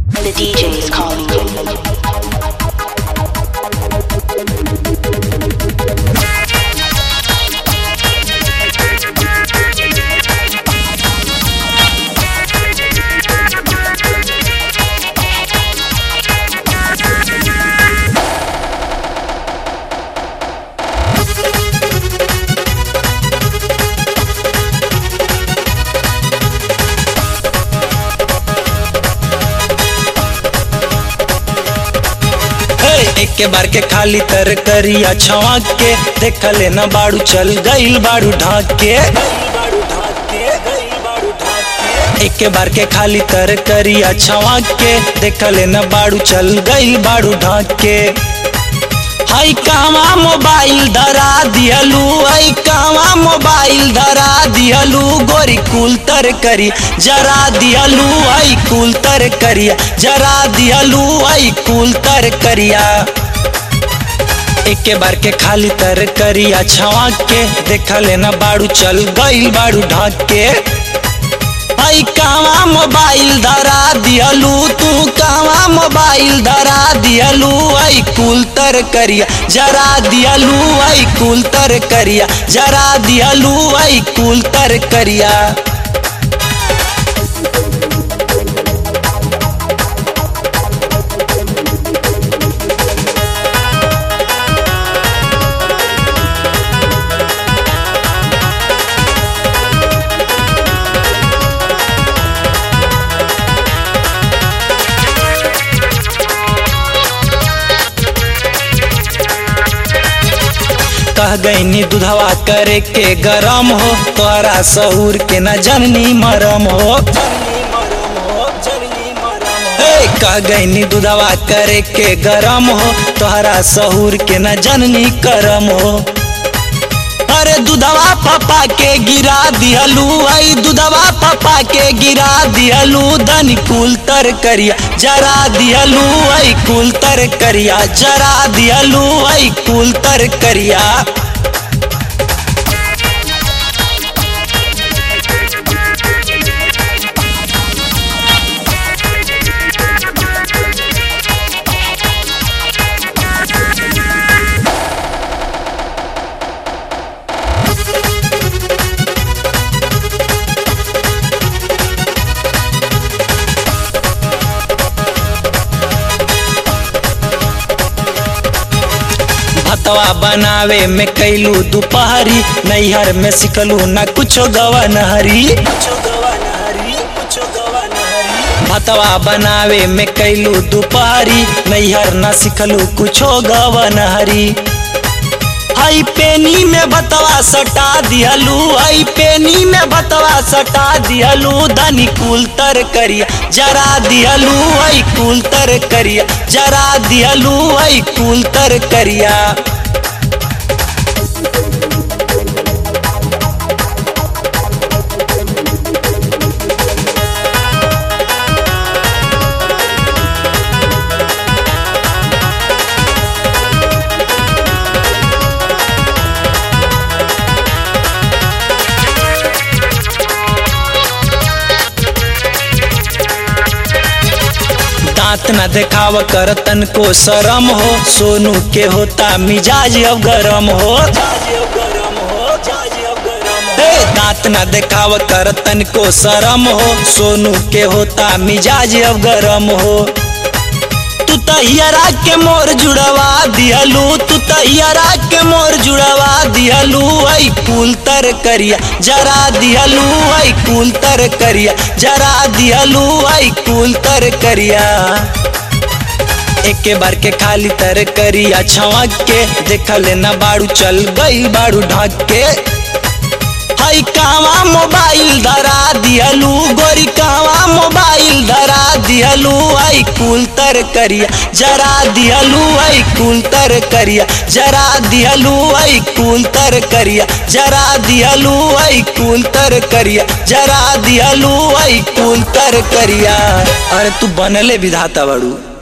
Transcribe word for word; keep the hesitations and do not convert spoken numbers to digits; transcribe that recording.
The D J is calling you. एक के बार के खाली तर करिया छवा के देख ले न बाड़ू चल गईल बाड़ू ढाक के एक के बार के खाली तर करिया छवा के देख ले न बाड़ू चल गईल बाड़ू ढाक के हाई कावा मोबाइल धरा दियलू हाई कावा मोबाइल धरा दियलू गोरी कुल तर करी जरा दियलू हाई कुल तर करिया जरा दियलू हाई कुल तर करिया एक के बार के खाली तर करिया छवा के देख लेना बाड़ू चल गईल बाड़ू ढाक के हाई कावा मोबाइल धरा दियलू तू कावा मोबाइल धरा दियलू आई कुल तर करिया जरा दियलू आई कुल तर करिया जरा दियलू आई कुल तर करिया कह गईनी दूधवा करे के गरम हो तोरा सहूर के न जननी मरम हो कह गईनी दूधवा करे के गरम हो तोहरा सहूर के न जननी करम हो अरे दूधवा पापा के गिरा दियलू आई दूधवा पापा के गिरा दियलू धनी कुल तर करिया जरा दियलू आई कुल तर करिया जरा दियलू आई कुल तर करिया भतवा बनावे में कैलू दोपहरी नैहर में सिखलू न कुछो गवनहरी भतवा बनावे में कैलू दोपहरी नैहर न सिखलू कुछो गवनहरी आई पेनी में बतवा सटा दियलू आई पेनी में बतवा सटा दियलू धनी कुल तर करिया जरा दियलू आई कुल तर करिया जरा दियलू आई कुल तर करिया दांत न देखाव कर तन को शरम हो सोनू के होता मिजाज अब गरम हो दांत न देखाव कर तन को शरम हो सोनू के होता मिजाज अब गरम हो तू तैयारा के मोर जुड़वा दियलू तू तैयारा के मोर जुड़वा दियलू आई कुल तर करिया जरा दियलू आई कुल तर करिया जरा दियलू आई कुल तर करिया एक के बार के खाली तर करिया छवा के देख लेना बाड़ू चल गई बाड़ू ढाक के हाई कावा मोबाइल धरा दियलू गोरी कावा मोबाइल धरा दियलू आई कुल तर करिया जरा दियलू आई कुल तर करिया जरा दियलू आई कुल तर करिया जरा दियलू आई कुल तर करिया जरा दियलू आई कुल तर करिया अरे तू बनले विधाता बाड़ू।